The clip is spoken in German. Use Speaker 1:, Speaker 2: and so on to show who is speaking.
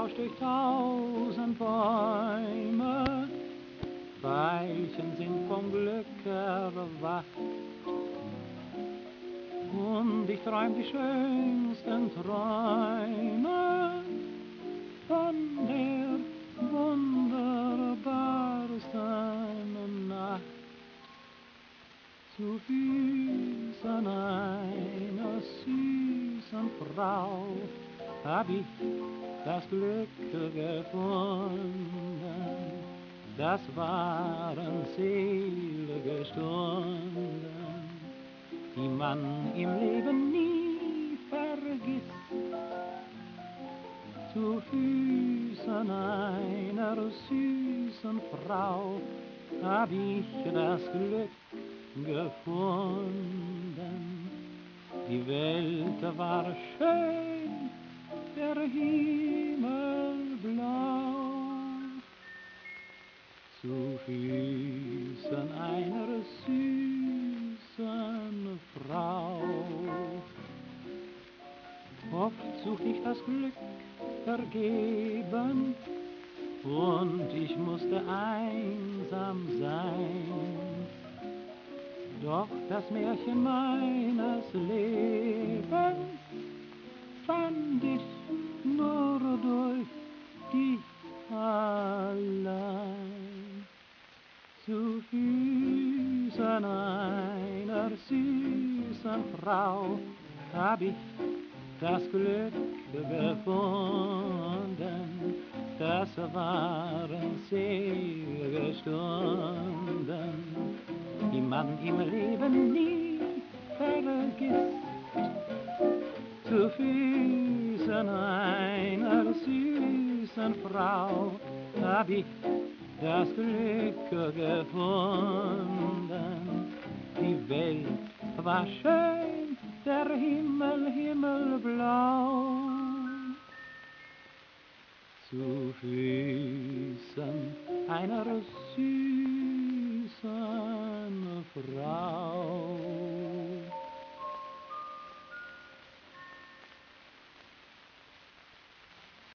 Speaker 1: rauscht durch 1000 Bäume, Veilchen sind vom Glück erwacht. Und ich träum die schönsten Träume von der wunderbarsten Nacht. Zu Füßen einer süßen Frau hab ich das Glück gefunden. Das waren selige Stunden, die man im Leben nie vergisst. Zu Füßen einer süßen Frau hab ich das Glück gefunden. Die Welt war schön, der Himmel blau. Zu Füßen einer süßen Frau. Oft sucht ich das Glück vergeben und ich musste einsam sein. Doch das Märchen meines Lebens fand ich nur durch dich allein. Zu Füßen einer süßen Frau hab ich das Glück gefunden. Das waren selige Stunden, die man im Leben nie vergisst. Zu Füßen einer süßen Frau hab ich das Glück gefunden. Die Welt war schön, der Himmel himmelblau. Zu Füßen einer süßen